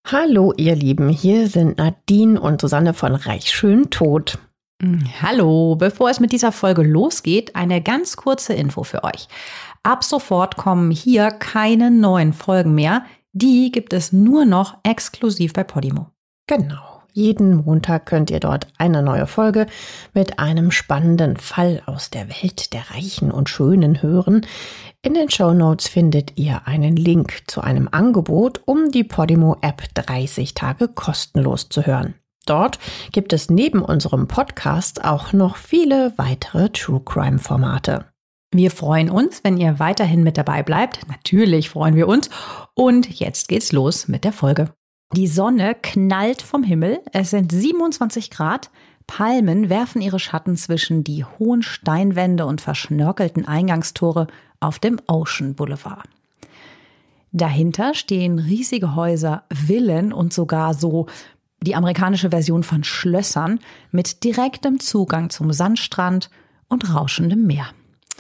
Hallo ihr Lieben, hier sind Nadine und Susanne von Reich schön tot. Hallo, bevor es mit dieser Folge losgeht, eine ganz kurze Info für euch. Ab sofort kommen hier keine neuen Folgen mehr. Die gibt es nur noch exklusiv bei Podimo. Genau, jeden Montag könnt ihr dort eine neue Folge mit einem spannenden Fall aus der Welt der Reichen und Schönen hören. In den Shownotes findet ihr einen Link zu einem Angebot, um die Podimo-App 30 Tage kostenlos zu hören. Dort gibt es neben unserem Podcast auch noch viele weitere True-Crime-Formate. Wir freuen uns, wenn ihr weiterhin mit dabei bleibt. Natürlich freuen wir uns. Und jetzt geht's los mit der Folge. Die Sonne knallt vom Himmel. Es sind 27 Grad. Palmen werfen ihre Schatten zwischen die hohen Steinwände und verschnörkelten Eingangstore auf dem Ocean Boulevard. Dahinter stehen riesige Häuser, Villen und sogar so die amerikanische Version von Schlössern mit direktem Zugang zum Sandstrand und rauschendem Meer.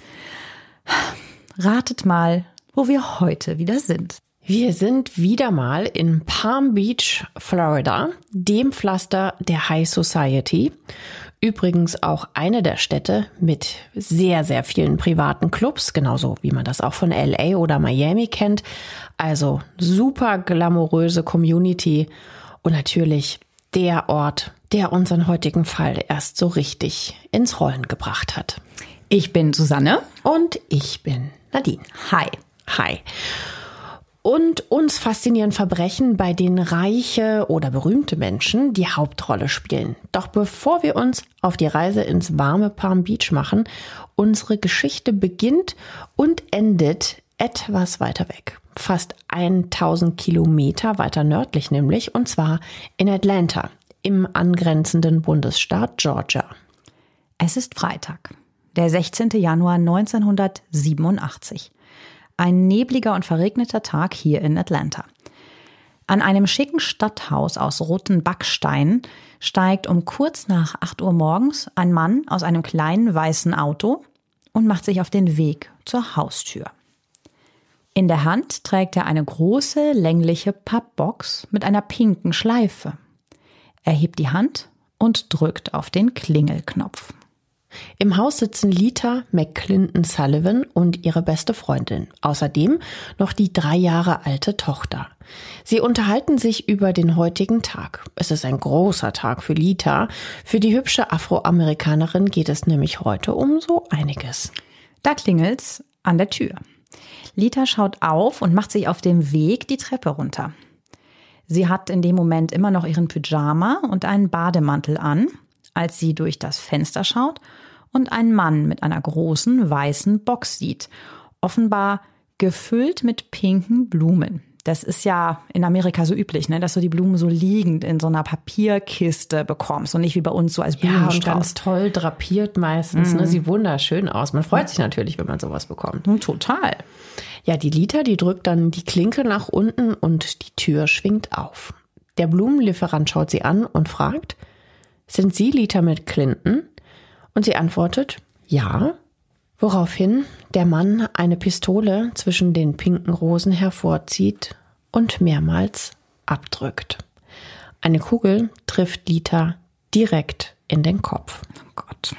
Ratet mal, wo wir heute wieder sind. Wir sind wieder mal in Palm Beach, Florida, dem Pflaster der High Society. Übrigens auch eine der Städte mit sehr, sehr vielen privaten Clubs, genauso wie man das auch von LA oder Miami kennt. Also super glamouröse Community und natürlich der Ort, der unseren heutigen Fall erst so richtig ins Rollen gebracht hat. Ich bin Susanne. Und ich bin Nadine. Hi. Hi. Und uns faszinieren Verbrechen, bei denen reiche oder berühmte Menschen die Hauptrolle spielen. Doch bevor wir uns auf die Reise ins warme Palm Beach machen, unsere Geschichte beginnt und endet etwas weiter weg. Fast 1000 Kilometer weiter nördlich nämlich, und zwar in Atlanta, im angrenzenden Bundesstaat Georgia. Es ist Freitag, der 16. Januar 1987. Ein nebliger und verregneter Tag hier in Atlanta. An einem schicken Stadthaus aus roten Backsteinen steigt um kurz nach 8 Uhr morgens ein Mann aus einem kleinen weißen Auto und macht sich auf den Weg zur Haustür. In der Hand trägt er eine große, längliche Pappbox mit einer pinken Schleife. Er hebt die Hand und drückt auf den Klingelknopf. Im Haus sitzen Lita McClinton Sullivan und ihre beste Freundin. Außerdem noch die 3 Jahre alte Tochter. Sie unterhalten sich über den heutigen Tag. Es ist ein großer Tag für Lita. Für die hübsche Afroamerikanerin geht es nämlich heute um so einiges. Da klingelt's an der Tür. Lita schaut auf und macht sich auf dem Weg die Treppe runter. Sie hat in dem Moment immer noch ihren Pyjama und einen Bademantel an, als sie durch das Fenster schaut und einen Mann mit einer großen weißen Box sieht, offenbar gefüllt mit pinken Blumen. Das ist ja in Amerika so üblich, ne, dass du die Blumen so liegend in so einer Papierkiste bekommst und nicht wie bei uns so als Blumenstrauß. Ja, und ganz toll drapiert meistens. Ne? Sieht wunderschön aus. Man freut sich natürlich, wenn man sowas bekommt. Total. Ja, die Lita, die drückt dann die Klinke nach unten und die Tür schwingt auf. Der Blumenlieferant schaut sie an und fragt: Sind Sie Lita McClinton? Und sie antwortet: Ja. Woraufhin der Mann eine Pistole zwischen den pinken Rosen hervorzieht und mehrmals abdrückt. Eine Kugel trifft Lita direkt in den Kopf. Oh Gott.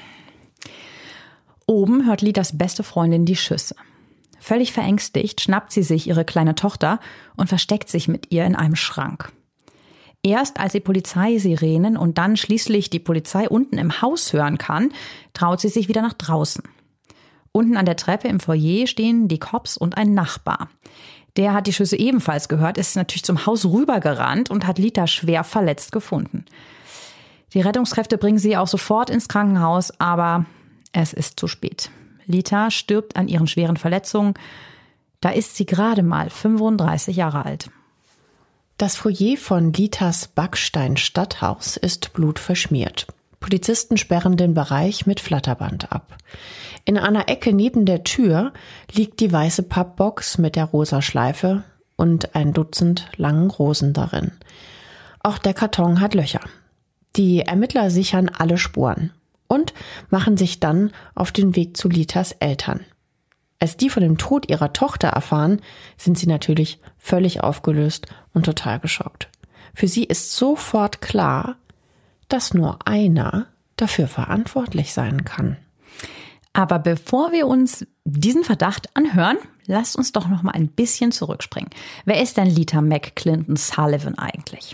Oben hört Litas beste Freundin die Schüsse. Völlig verängstigt schnappt sie sich ihre kleine Tochter und versteckt sich mit ihr in einem Schrank. Erst als die Polizeisirenen und dann schließlich die Polizei unten im Haus hören kann, traut sie sich wieder nach draußen. Unten an der Treppe im Foyer stehen die Cops und ein Nachbar. Der hat die Schüsse ebenfalls gehört, ist natürlich zum Haus rübergerannt und hat Lita schwer verletzt gefunden. Die Rettungskräfte bringen sie auch sofort ins Krankenhaus, aber es ist zu spät. Lita stirbt an ihren schweren Verletzungen. Da ist sie gerade mal 35 Jahre alt. Das Foyer von Litas Backstein-Stadthaus ist blutverschmiert. Polizisten sperren den Bereich mit Flatterband ab. In einer Ecke neben der Tür liegt die weiße Pappbox mit der rosa Schleife und ein Dutzend langen Rosen darin. Auch der Karton hat Löcher. Die Ermittler sichern alle Spuren und machen sich dann auf den Weg zu Litas Eltern. Als die von dem Tod ihrer Tochter erfahren, sind sie natürlich völlig aufgelöst und total geschockt. Für sie ist sofort klar, dass nur einer dafür verantwortlich sein kann. Aber bevor wir uns diesen Verdacht anhören, lasst uns doch noch mal ein bisschen zurückspringen. Wer ist denn Lita McClinton Sullivan eigentlich?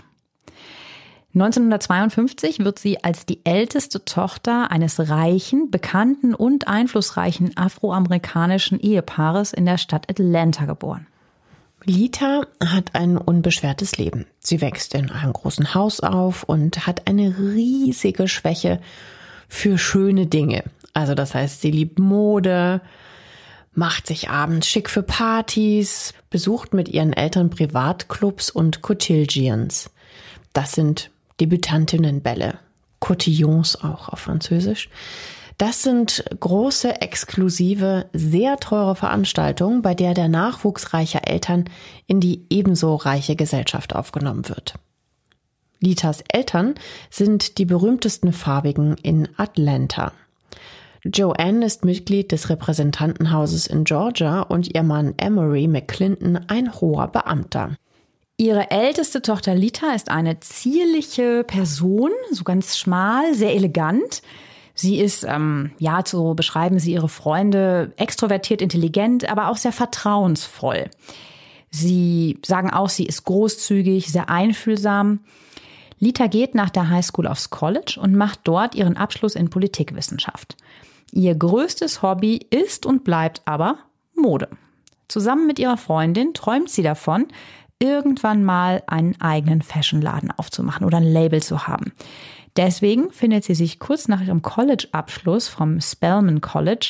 1952 wird sie als die älteste Tochter eines reichen, bekannten und einflussreichen afroamerikanischen Ehepaares in der Stadt Atlanta geboren. Lita hat ein unbeschwertes Leben. Sie wächst in einem großen Haus auf und hat eine riesige Schwäche für schöne Dinge. Also das heißt, sie liebt Mode, macht sich abends schick für Partys, besucht mit ihren Eltern Privatclubs und Cotillions. Das sind Debütantinnenbälle, Cotillons auch auf Französisch. Das sind große, exklusive, sehr teure Veranstaltungen, bei der der Nachwuchs reicher Eltern in die ebenso reiche Gesellschaft aufgenommen wird. Litas Eltern sind die berühmtesten Farbigen in Atlanta. Joanne ist Mitglied des Repräsentantenhauses in Georgia und ihr Mann Emory McClinton ein hoher Beamter. Ihre älteste Tochter Lita ist eine zierliche Person, so ganz schmal, sehr elegant. Sie ist, so beschreiben sie ihre Freunde, extrovertiert, intelligent, aber auch sehr vertrauensvoll. Sie sagen auch, sie ist großzügig, sehr einfühlsam. Lita geht nach der Highschool aufs College und macht dort ihren Abschluss in Politikwissenschaft. Ihr größtes Hobby ist und bleibt aber Mode. Zusammen mit ihrer Freundin träumt sie davon, irgendwann mal einen eigenen Fashionladen aufzumachen oder ein Label zu haben. Deswegen findet sie sich kurz nach ihrem College-Abschluss vom Spelman College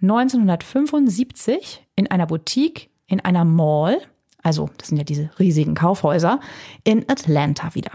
1975 in einer Boutique in einer Mall, also das sind ja diese riesigen Kaufhäuser, in Atlanta wieder.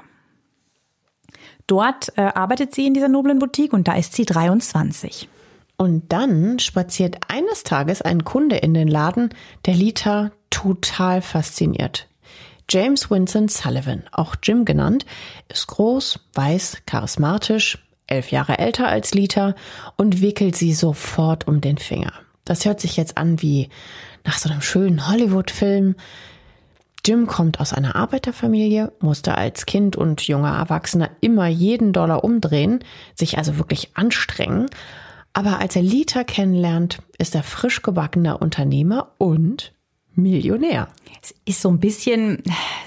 Dort arbeitet sie in dieser noblen Boutique und da ist sie 23. Und dann spaziert eines Tages ein Kunde in den Laden, der Lita total fasziniert. James Winston Sullivan, auch Jim genannt, ist groß, weiß, charismatisch, 11 Jahre älter als Lita und wickelt sie sofort um den Finger. Das hört sich jetzt an wie nach so einem schönen Hollywood-Film. Jim kommt aus einer Arbeiterfamilie, musste als Kind und junger Erwachsener immer jeden Dollar umdrehen, sich also wirklich anstrengen. Aber als er Lita kennenlernt, ist er frisch gebackener Unternehmer und Millionär. Es ist so ein bisschen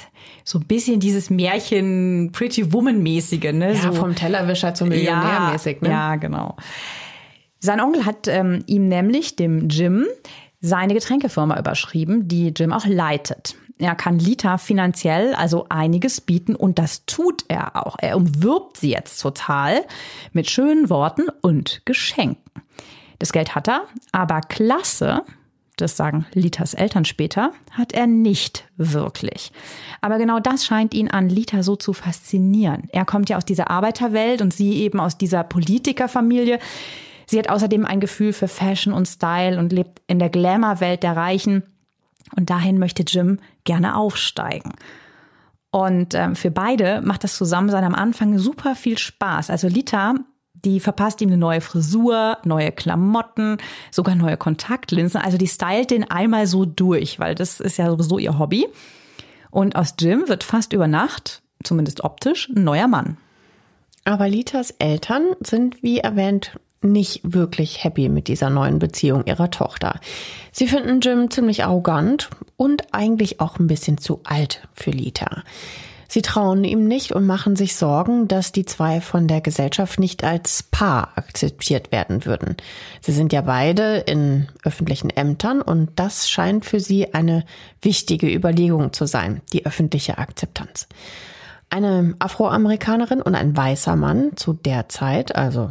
dieses Märchen Pretty Woman-mäßige, ne? Ja, so vom Tellerwischer zum Millionär mäßig, ne? Ja, genau. Sein Onkel hat ihm nämlich, dem Jim, seine Getränkefirma überschrieben, die Jim auch leitet. Er kann Lita finanziell also einiges bieten und das tut er auch. Er umwirbt sie jetzt total mit schönen Worten und Geschenken. Das Geld hat er, aber Klasse, das sagen Litas Eltern später, hat er nicht wirklich. Aber genau das scheint ihn an Lita so zu faszinieren. Er kommt ja aus dieser Arbeiterwelt und sie eben aus dieser Politikerfamilie. Sie hat außerdem ein Gefühl für Fashion und Style und lebt in der Glamour-Welt der Reichen. Und dahin möchte Jim gerne aufsteigen. Und für beide macht das Zusammensein am Anfang super viel Spaß. Also Lita, die verpasst ihm eine neue Frisur, neue Klamotten, sogar neue Kontaktlinsen. Also die stylt den einmal so durch, weil das ist ja sowieso ihr Hobby. Und aus Jim wird fast über Nacht, zumindest optisch, ein neuer Mann. Aber Litas Eltern sind, wie erwähnt, nicht wirklich happy mit dieser neuen Beziehung ihrer Tochter. Sie finden Jim ziemlich arrogant und eigentlich auch ein bisschen zu alt für Lita. Sie trauen ihm nicht und machen sich Sorgen, dass die zwei von der Gesellschaft nicht als Paar akzeptiert werden würden. Sie sind ja beide in öffentlichen Ämtern und das scheint für sie eine wichtige Überlegung zu sein, die öffentliche Akzeptanz. Eine Afroamerikanerin und ein weißer Mann zu der Zeit, also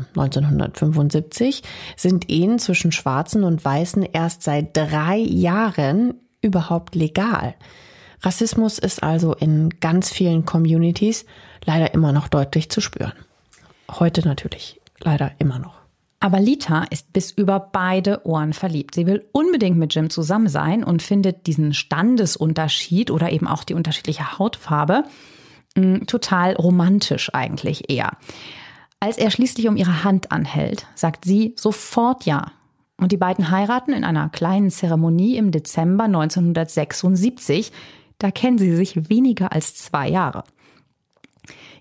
1975, sind Ehen zwischen Schwarzen und Weißen erst seit 3 Jahren überhaupt legal. Rassismus ist also in ganz vielen Communities leider immer noch deutlich zu spüren. Heute natürlich leider immer noch. Aber Lita ist bis über beide Ohren verliebt. Sie will unbedingt mit Jim zusammen sein und findet diesen Standesunterschied oder eben auch die unterschiedliche Hautfarbe total romantisch eigentlich eher. Als er schließlich um ihre Hand anhält, sagt sie sofort ja. Und die beiden heiraten in einer kleinen Zeremonie im Dezember 1976. Da kennen sie sich weniger als 2 Jahre.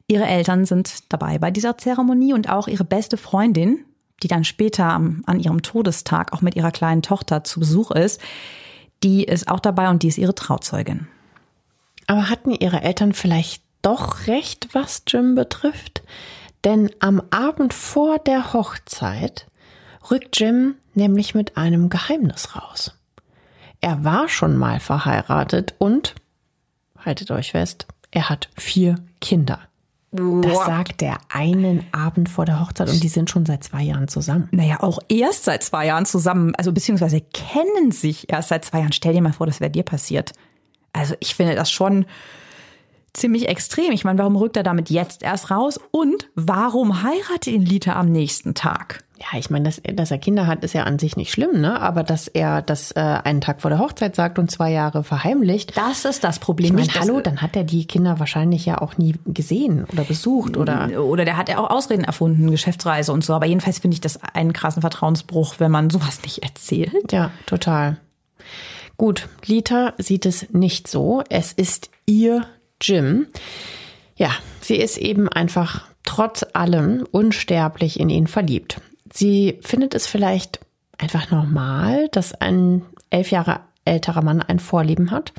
Ihre Eltern sind dabei bei dieser Zeremonie und auch ihre beste Freundin, die dann später an ihrem Todestag auch mit ihrer kleinen Tochter zu Besuch ist, die ist auch dabei und die ist ihre Trauzeugin. Aber hatten ihre Eltern vielleicht doch recht, was Jim betrifft? Denn am Abend vor der Hochzeit rückt Jim nämlich mit einem Geheimnis raus. Er war schon mal verheiratet und, haltet euch fest, er hat 4 Kinder. Das sagt er einen Abend vor der Hochzeit und die sind schon seit 2 Jahren zusammen. Naja, auch erst seit 2 Jahren zusammen, also beziehungsweise kennen sich erst seit 2 Jahren. Stell dir mal vor, das wäre dir passiert. Also ich finde das schon ziemlich extrem. Ich meine, warum rückt er damit jetzt erst raus? Und warum heiratet ihn Lita am nächsten Tag? Ja, ich meine, dass er Kinder hat, ist ja an sich nicht schlimm, ne? Aber dass er das einen Tag vor der Hochzeit sagt und 2 Jahre verheimlicht. Das ist das Problem. Ich meine, dann hat er die Kinder wahrscheinlich ja auch nie gesehen oder besucht. Oder der hat ja auch Ausreden erfunden, Geschäftsreise und so. Aber jedenfalls finde ich das einen krassen Vertrauensbruch, wenn man sowas nicht erzählt. Ja, total. Gut, Lita sieht es nicht so. Es ist ihr Jim. Ja, sie ist eben einfach trotz allem unsterblich in ihn verliebt. Sie findet es vielleicht einfach normal, dass ein 11 Jahre älterer Mann ein Vorlieben hat.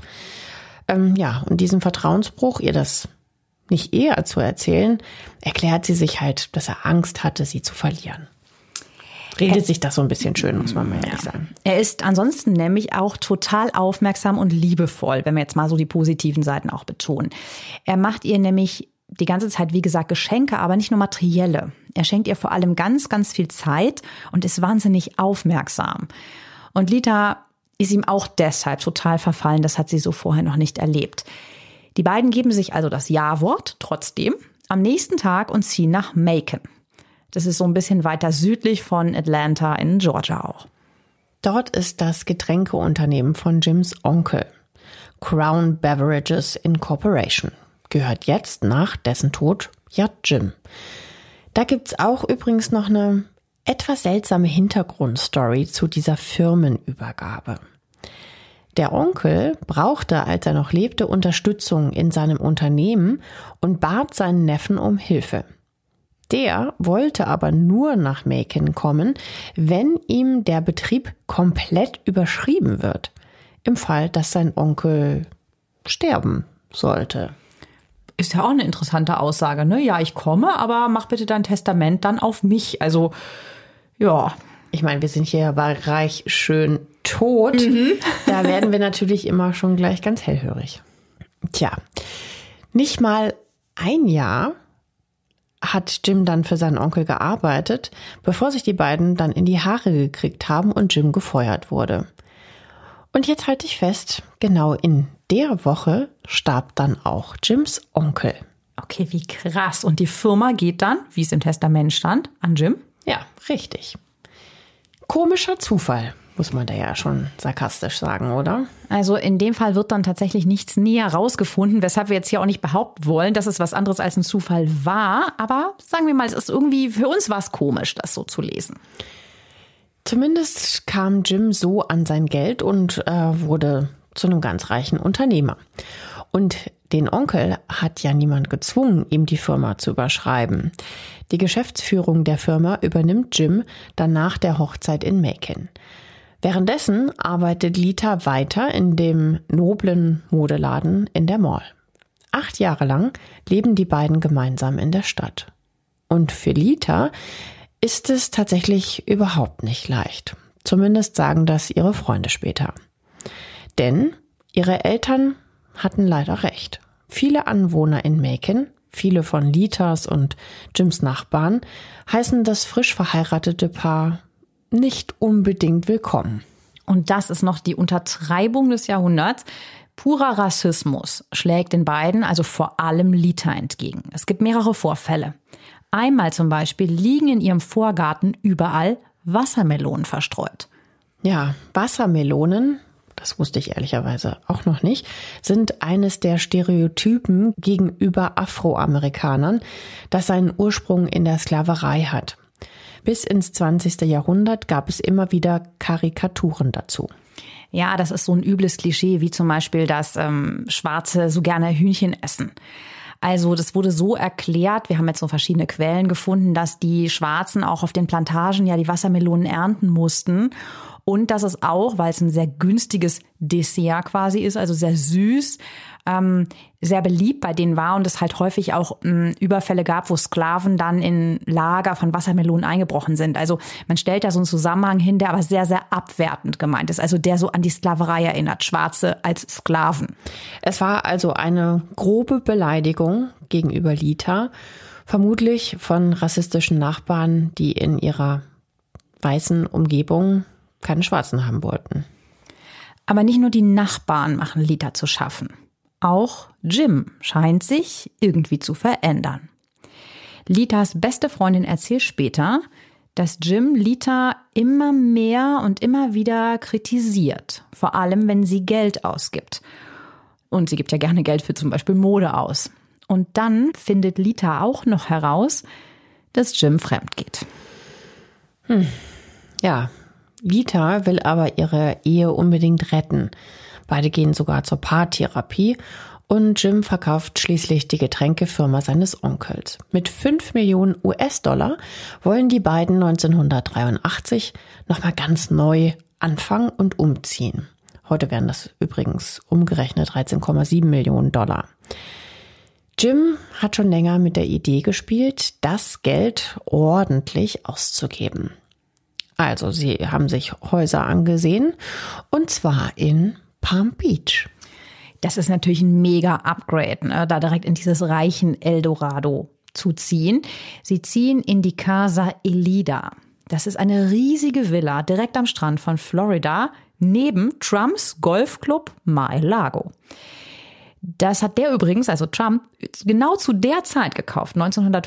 Und diesen Vertrauensbruch, ihr das nicht eher zu erzählen, erklärt sie sich halt, dass er Angst hatte, sie zu verlieren. Redet sich das so ein bisschen schön, muss man mal ehrlich sagen. Er ist ansonsten nämlich auch total aufmerksam und liebevoll, wenn wir jetzt mal so die positiven Seiten auch betonen. Er macht ihr nämlich die ganze Zeit, wie gesagt, Geschenke, aber nicht nur materielle. Er schenkt ihr vor allem ganz, ganz viel Zeit und ist wahnsinnig aufmerksam. Und Lita ist ihm auch deshalb total verfallen, das hat sie so vorher noch nicht erlebt. Die beiden geben sich also das Ja-Wort trotzdem am nächsten Tag und ziehen nach Macon. Das ist so ein bisschen weiter südlich von Atlanta in Georgia auch. Dort ist das Getränkeunternehmen von Jims Onkel, Crown Beverages Incorporation. Gehört jetzt nach dessen Tod ja Jim. Da gibt's auch übrigens noch eine etwas seltsame Hintergrundstory zu dieser Firmenübergabe. Der Onkel brauchte, als er noch lebte, Unterstützung in seinem Unternehmen und bat seinen Neffen um Hilfe. Der wollte aber nur nach Macon kommen, wenn ihm der Betrieb komplett überschrieben wird, im Fall, dass sein Onkel sterben sollte. Ist ja auch eine interessante Aussage, ne? Ja, ich komme, aber mach bitte dein Testament dann auf mich. Also, ja. Ich meine, wir sind hier bei Reich, schön, tot. Da werden wir natürlich immer schon gleich ganz hellhörig. Tja, nicht mal ein Jahr hat Jim dann für seinen Onkel gearbeitet, bevor sich die beiden dann in die Haare gekriegt haben und Jim gefeuert wurde. Und jetzt halte ich fest, genau in der Woche starb dann auch Jims Onkel. Okay, wie krass. Und die Firma geht dann, wie es im Testament stand, an Jim? Ja, richtig. Komischer Zufall, muss man da ja schon sarkastisch sagen, oder? Also in dem Fall wird dann tatsächlich nichts näher rausgefunden, weshalb wir jetzt hier auch nicht behaupten wollen, dass es was anderes als ein Zufall war. Aber sagen wir mal, es ist irgendwie, für uns war es komisch, das so zu lesen. Zumindest kam Jim so an sein Geld und wurde zu einem ganz reichen Unternehmer. Und den Onkel hat ja niemand gezwungen, ihm die Firma zu überschreiben. Die Geschäftsführung der Firma übernimmt Jim dann nach der Hochzeit in Macon. Währenddessen arbeitet Lita weiter in dem noblen Modeladen in der Mall. 8 Jahre lang leben die beiden gemeinsam in der Stadt. Und für Lita ist es tatsächlich überhaupt nicht leicht. Zumindest sagen das ihre Freunde später. Denn ihre Eltern hatten leider recht. Viele Anwohner in Macon, viele von Litas und Jims Nachbarn, heißen das frisch verheiratete Paar nicht unbedingt willkommen. Und das ist noch die Untertreibung des Jahrhunderts. Purer Rassismus schlägt den beiden, also vor allem Lita, entgegen. Es gibt mehrere Vorfälle. Einmal zum Beispiel liegen in ihrem Vorgarten überall Wassermelonen verstreut. Ja, Wassermelonen, das wusste ich ehrlicherweise auch noch nicht, sind eines der Stereotypen gegenüber Afroamerikanern, das seinen Ursprung in der Sklaverei hat. Bis ins 20. Jahrhundert gab es immer wieder Karikaturen dazu. Ja, das ist so ein übles Klischee, wie zum Beispiel, dass Schwarze so gerne Hühnchen essen. Also das wurde so erklärt, wir haben jetzt so verschiedene Quellen gefunden, dass die Schwarzen auch auf den Plantagen ja die Wassermelonen ernten mussten. Und dass es auch, weil es ein sehr günstiges Dessert quasi ist, also sehr süß, sehr beliebt bei denen war und es halt häufig auch Überfälle gab, wo Sklaven dann in Lager von Wassermelonen eingebrochen sind. Also man stellt da so einen Zusammenhang hin, der aber sehr, sehr abwertend gemeint ist. Also der so an die Sklaverei erinnert, Schwarze als Sklaven. Es war also eine grobe Beleidigung gegenüber Lita, vermutlich von rassistischen Nachbarn, die in ihrer weißen Umgebung keine Schwarzen haben wollten. Aber nicht nur die Nachbarn machen Lita zu schaffen. Auch Jim scheint sich irgendwie zu verändern. Litas beste Freundin erzählt später, dass Jim Lita immer mehr und immer wieder kritisiert. Vor allem, wenn sie Geld ausgibt. Und sie gibt ja gerne Geld für zum Beispiel Mode aus. Und dann findet Lita auch noch heraus, dass Jim fremd geht. Ja, Lita will aber ihre Ehe unbedingt retten. Beide gehen sogar zur Paartherapie und Jim verkauft schließlich die Getränkefirma seines Onkels. Mit 5 Millionen US-Dollar wollen die beiden 1983 nochmal ganz neu anfangen und umziehen. Heute wären das übrigens umgerechnet 13,7 Millionen Dollar. Jim hat schon länger mit der Idee gespielt, das Geld ordentlich auszugeben. Also, sie haben sich Häuser angesehen, und zwar in Palm Beach. Das ist natürlich ein mega Upgrade, ne? Da direkt in dieses reichen Eldorado zu ziehen. Sie ziehen in die Casa Elida. Das ist eine riesige Villa direkt am Strand von Florida, neben Trumps Golfclub Mar-a-Lago. Das hat der übrigens, also Trump, genau zu der Zeit gekauft,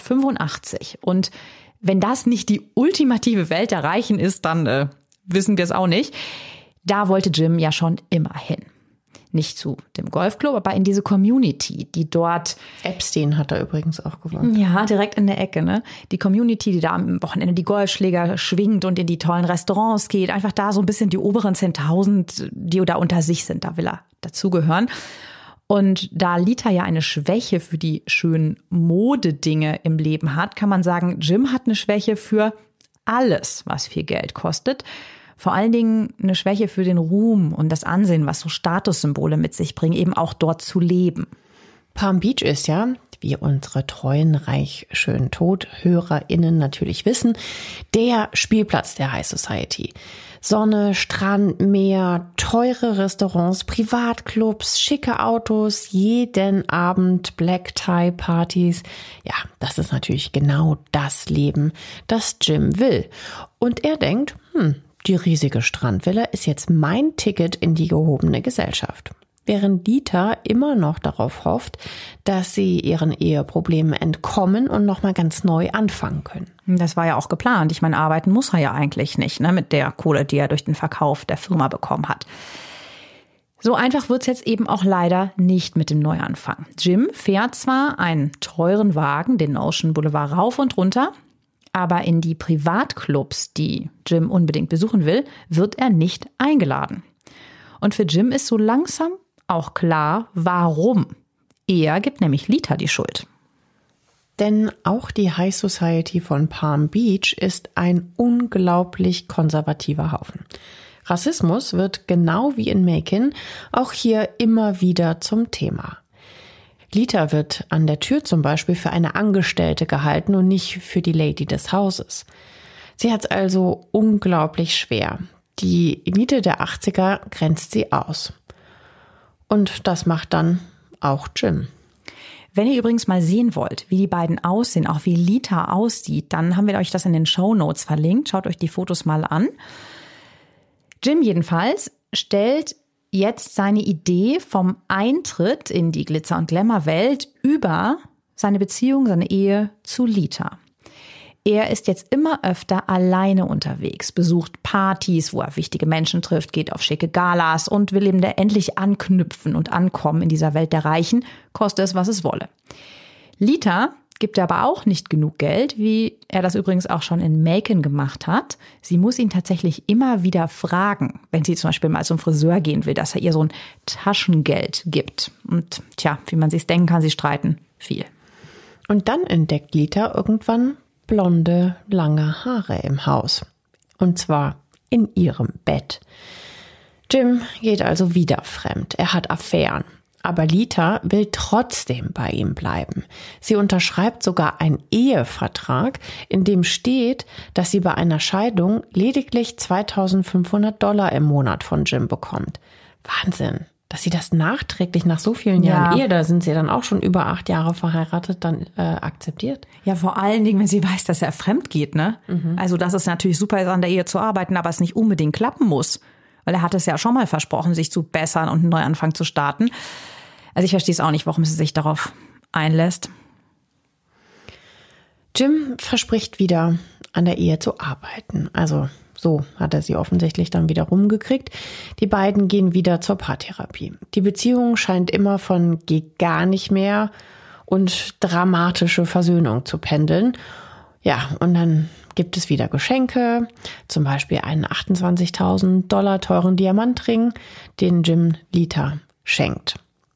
1985. Und wenn das nicht die ultimative Welt der Reichen ist, dann wissen wir es auch nicht. Da wollte Jim ja schon immer hin. Nicht zu dem Golfclub, aber in diese Community, die dort... Epstein hat da übrigens auch gewohnt. Ja, direkt in der Ecke, ne? Die Community, die da am Wochenende die Golfschläger schwingt und in die tollen Restaurants geht. Einfach da so ein bisschen die oberen 10.000, die da unter sich sind. Da will er dazugehören. Und da Lita ja eine Schwäche für die schönen Modedinge im Leben hat, kann man sagen, Jim hat eine Schwäche für alles, was viel Geld kostet. Vor allen Dingen eine Schwäche für den Ruhm und das Ansehen, was so Statussymbole mit sich bringen, eben auch dort zu leben. Palm Beach ist ja, wie unsere treuen Reich schön tot HörerInnen natürlich wissen, der Spielplatz der High Society. Sonne, Strand, Meer, teure Restaurants, Privatclubs, schicke Autos, jeden Abend Black-Tie-Partys. Ja, das ist natürlich genau das Leben, das Jim will. Und er denkt, die riesige Strandvilla ist jetzt mein Ticket in die gehobene Gesellschaft. Während Lita immer noch darauf hofft, dass sie ihren Eheproblemen entkommen und nochmal ganz neu anfangen können. Das war ja auch geplant. Ich meine, arbeiten muss er ja eigentlich nicht, ne, mit der Kohle, die er durch den Verkauf der Firma bekommen hat. So einfach wird's jetzt eben auch leider nicht mit dem Neuanfang. Jim fährt zwar einen teuren Wagen, den Ocean Boulevard rauf und runter, aber in die Privatclubs, die Jim unbedingt besuchen will, wird er nicht eingeladen. Und für Jim ist so langsam auch klar, warum. Er gibt nämlich Lita die Schuld. Denn auch die High Society von Palm Beach ist ein unglaublich konservativer Haufen. Rassismus wird genau wie in Macon auch hier immer wieder zum Thema. Lita wird an der Tür zum Beispiel für eine Angestellte gehalten und nicht für die Lady des Hauses. Sie hat es also unglaublich schwer. Die Elite der 80er grenzt sie aus. Und das macht dann auch Jim. Wenn ihr übrigens mal sehen wollt, wie die beiden aussehen, auch wie Lita aussieht, dann haben wir euch das in den Shownotes verlinkt. Schaut euch die Fotos mal an. Jim jedenfalls stellt jetzt seine Idee vom Eintritt in die Glitzer- und Glamour-Welt über seine Beziehung, seine Ehe zu Lita. Er ist jetzt immer öfter alleine unterwegs, besucht Partys, wo er wichtige Menschen trifft, geht auf schicke Galas und will eben endlich anknüpfen und ankommen in dieser Welt der Reichen, koste es, was es wolle. Lita gibt er aber auch nicht genug Geld, wie er das übrigens auch schon in Macon gemacht hat. Sie muss ihn tatsächlich immer wieder fragen, wenn sie zum Beispiel mal zum Friseur gehen will, dass er ihr so ein Taschengeld gibt. Und tja, wie man sich's denken kann, sie streiten viel. Und dann entdeckt Lita irgendwann blonde, lange Haare im Haus. Und zwar in ihrem Bett. Jim geht also wieder fremd. Er hat Affären. Aber Lita will trotzdem bei ihm bleiben. Sie unterschreibt sogar einen Ehevertrag, in dem steht, dass sie bei einer Scheidung lediglich $2.500 im Monat von Jim bekommt. Wahnsinn, dass sie das nachträglich nach so vielen Jahren Ehe, da sind sie dann auch schon über 8 Jahre verheiratet, dann akzeptiert. Ja, vor allen Dingen, wenn sie weiß, dass er fremd geht, ne? Also, dass es natürlich super ist, an der Ehe zu arbeiten, aber es nicht unbedingt klappen muss. Weil er hat es ja schon mal versprochen, sich zu bessern und einen Neuanfang zu starten. Also ich verstehe es auch nicht, warum sie sich darauf einlässt. Jim verspricht wieder, an der Ehe zu arbeiten. Also so hat er sie offensichtlich dann wieder rumgekriegt. Die beiden gehen wieder zur Paartherapie. Die Beziehung scheint immer von geht gar nicht mehr und dramatische Versöhnung zu pendeln. Ja, und dann gibt es wieder Geschenke, zum Beispiel einen $28.000 teuren Diamantring, den Jim Lita schenkt.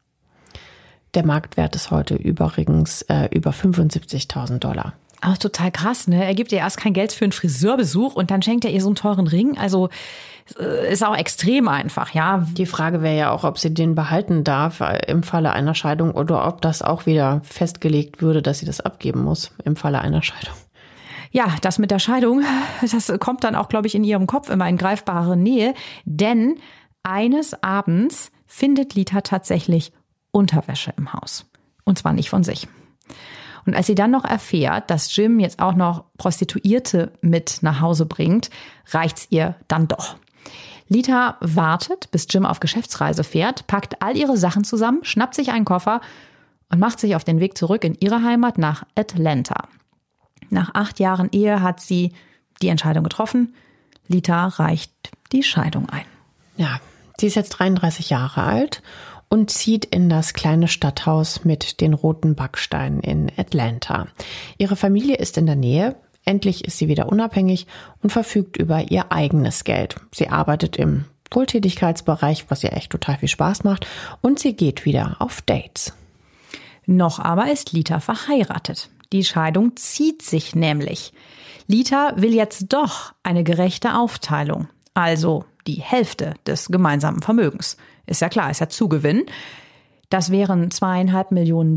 Der Marktwert ist heute übrigens über $75.000. Auch total krass, ne? Er gibt ihr erst kein Geld für einen Friseurbesuch und dann schenkt er ihr so einen teuren Ring. Also ist auch extrem einfach, ja. Die Frage wäre ja auch, ob sie den behalten darf im Falle einer Scheidung oder ob das auch wieder festgelegt würde, dass sie das abgeben muss im Falle einer Scheidung. Ja, das mit der Scheidung, das kommt dann auch, glaube ich, in ihrem Kopf immer in greifbare Nähe. Denn eines Abends findet Lita tatsächlich Unterwäsche im Haus. Und zwar nicht von sich. Und als sie dann noch erfährt, dass Jim jetzt auch noch Prostituierte mit nach Hause bringt, reicht's ihr dann doch. Lita wartet, bis Jim auf Geschäftsreise fährt, packt all ihre Sachen zusammen, schnappt sich einen Koffer und macht sich auf den Weg zurück in ihre Heimat nach Atlanta. Nach 8 Jahren Ehe hat sie die Entscheidung getroffen. Lita reicht die Scheidung ein. Ja, sie ist jetzt 33 Jahre alt und zieht in das kleine Stadthaus mit den roten Backsteinen in Atlanta. Ihre Familie ist in der Nähe. Endlich ist sie wieder unabhängig und verfügt über ihr eigenes Geld. Sie arbeitet im Wohltätigkeitsbereich, was ihr echt total viel Spaß macht. Und sie geht wieder auf Dates. Noch aber ist Lita verheiratet. Die Scheidung zieht sich nämlich. Lita will jetzt doch eine gerechte Aufteilung. Also die Hälfte des gemeinsamen Vermögens. Ist ja klar, ist ja Zugewinn. Das wären $2,5 Millionen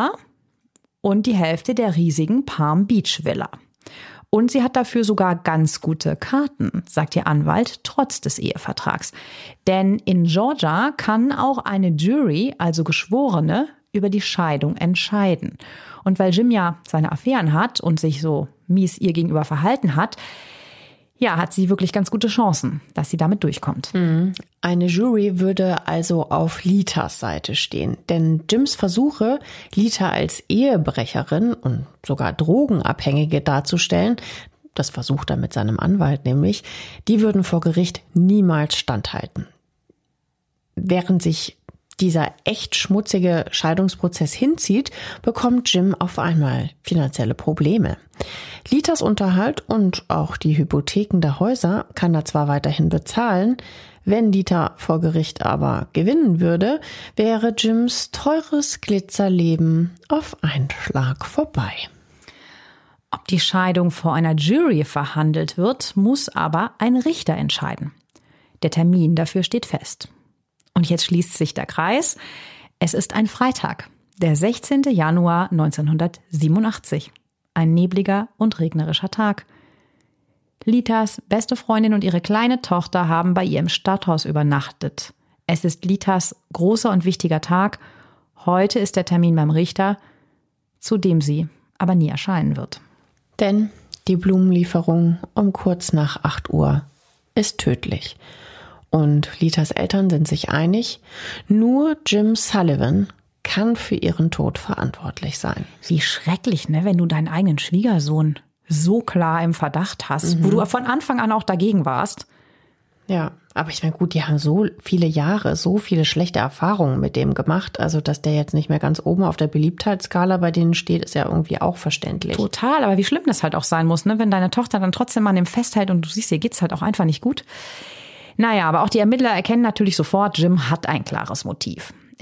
und die Hälfte der riesigen Palm Beach Villa. Und sie hat dafür sogar ganz gute Karten, sagt ihr Anwalt, trotz des Ehevertrags. Denn in Georgia kann auch eine Jury, also Geschworene, über die Scheidung entscheiden. Und weil Jim ja seine Affären hat und sich so mies ihr gegenüber verhalten hat, ja, hat sie wirklich ganz gute Chancen, dass sie damit durchkommt. Eine Jury würde also auf Litas Seite stehen. Denn Jims Versuche, Lita als Ehebrecherin und sogar Drogenabhängige darzustellen, das versucht er mit seinem Anwalt nämlich, die würden vor Gericht niemals standhalten. Während sich dieser echt schmutzige Scheidungsprozess hinzieht, bekommt Jim auf einmal finanzielle Probleme. Litas Unterhalt und auch die Hypotheken der Häuser kann er zwar weiterhin bezahlen, wenn Lita vor Gericht aber gewinnen würde, wäre Jims teures Glitzerleben auf einen Schlag vorbei. Ob die Scheidung vor einer Jury verhandelt wird, muss aber ein Richter entscheiden. Der Termin dafür steht fest. Und jetzt schließt sich der Kreis. Es ist ein Freitag, der 16. Januar 1987. Ein nebliger und regnerischer Tag. Litas beste Freundin und ihre kleine Tochter haben bei ihr im Stadthaus übernachtet. Es ist Litas großer und wichtiger Tag. Heute ist der Termin beim Richter, zu dem sie aber nie erscheinen wird. Denn die Blumenlieferung um kurz nach 8 Uhr ist tödlich. Und Litas Eltern sind sich einig, nur Jim Sullivan kann für ihren Tod verantwortlich sein. Wie schrecklich, ne, wenn du deinen eigenen Schwiegersohn so klar im Verdacht hast, wo du von Anfang an auch dagegen warst. Ja, aber ich meine, gut, die haben so viele Jahre, so viele schlechte Erfahrungen mit dem gemacht. Also, dass der jetzt nicht mehr ganz oben auf der Beliebtheitsskala bei denen steht, ist ja irgendwie auch verständlich. Total, aber wie schlimm das halt auch sein muss, ne, wenn deine Tochter dann trotzdem an dem festhält und du siehst, ihr geht's halt auch einfach nicht gut. Naja, aber auch die Ermittler erkennen natürlich sofort, Jim hat ein klares Motiv.